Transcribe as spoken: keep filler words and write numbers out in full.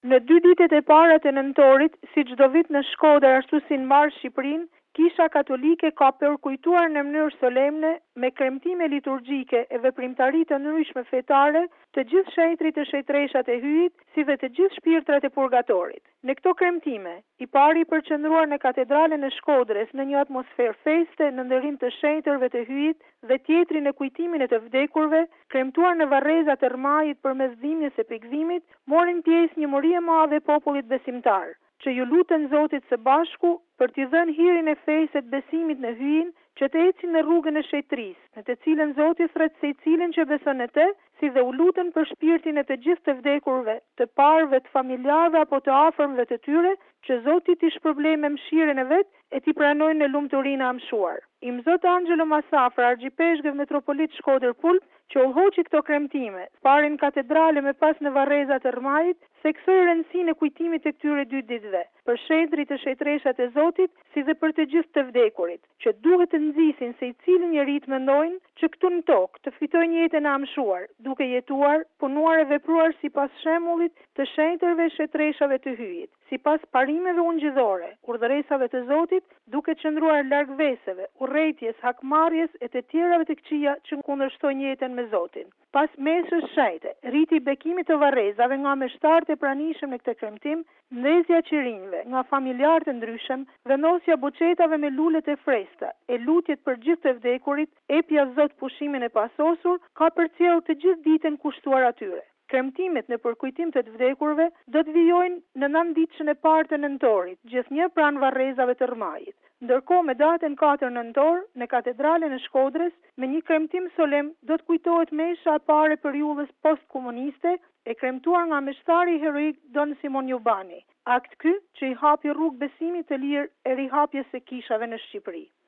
Në dy ditet e para të nëntorit, si çdo vit në Shkodër ashtu si në mbarë Shqipërinë, Kisha Katolike ka përkujtuar në mënyrë solemne me kremtime liturgjike e veprimtari të ndryshme fetare të gjithë shetrit të shetreshat e hyjit, si dhe të gjithë shpirtrat e purgatorit. Në këto kremtime, i pari përqendruar në katedralen e Shkodrës në një atmosferë feste në ndërim të shenjtërve të hyjit dhe tjetri në kujtimin e të vdekurve, kremtuar në varreza të rmajit përmes dhimbjes së pikëzimit, morin pjesë një mori e madhe e popullit besimtar, që ju lutën Zotit së bashku për t'i dhënë hirin e fesë të besimit në hyjin, që të ecin në rrugën e shetrisë, në të cilën Zoti thret se i cilin që beson në të, si dhe u lutën për shpirtin e të gjithë të vdekurve, të parëve, të familjarëve apo të afërmve të tyre, që Zoti t'i shpërblej me mëshirën e vet e t'i pranojnë në lumturinë e amshuar. Imzot Angelo Masafra, argjipeshgëv metropolit Shkodër Pulp, që u hoqi këto kremtime, parin katedrale me pas në varrezat e rmajit, theksoi rëndësinë e kujtimit të këtyre dy ditëve, për shetrit të shetreshat e Zotit, si dhe për të gjithë të vdekurit, që duhet të nxisin se i cili njeri të mendojnë që këtu në tokë të fitojnë jetën e amshuar, duke jetuar, punuar e vepruar sipas shembullit të shenjtërve shetreshave të hyjit, sipas parimeve ungjillore, urdhëresave të Zotit, duke qëndruar larg veseve, urrejtjes, hakmarrjes e të tjerave të këqija që kundërshtojnë jetën me Zotin. Pas mesës shajte, rriti i bekimit të varrezave nga meshtarët e pranishëm në këtë kremtim, ndezja qirinjve nga familjarë të ndryshëm, vendosja buçetave me lulet e freskëta, e lutjet për gjithë të vdekurit, epja Zot pushimin e pasosur, ka përcjellë të gjithë ditën kushtuar atyre. Kremtimet në përkujtim të të vdekurve do të vijojnë në nëntëditëshën e parë të nëntorit, gjithnjë pranë varrezave të rmajit. Ndërkohë me datën katër nëntor, në katedralen e Shkodrës, me një kremtim solem do të kujtohet mesha e parë e periudhës postkomuniste, e kremtuar nga meshtari heroik Don Simon Jubani. Akt ky që i hapi rrugë besimit të lirë e rihapjes së kishave në Shqipëri.